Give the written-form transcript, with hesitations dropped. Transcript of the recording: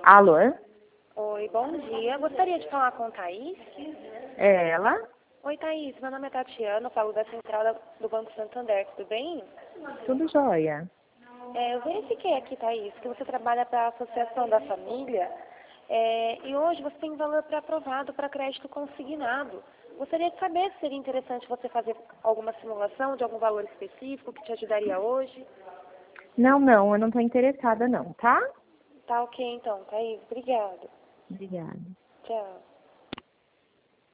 Alô? Oi, bom dia. Gostaria de falar com a Thaís? É ela? Oi, Thaís. Meu nome é Tatiana, eu falo da central do Banco Santander, tudo bem? Tudo jóia. Eu verifiquei aqui, Thaís, que você trabalha para a Associação da Família e hoje você tem valor pré-aprovado para crédito consignado. Gostaria de saber se seria interessante você fazer alguma simulação de algum valor específico que te ajudaria hoje. Não, eu não estou interessada não, tá? Tá ok então, Thaís. Obrigada. Obrigada. Tchau.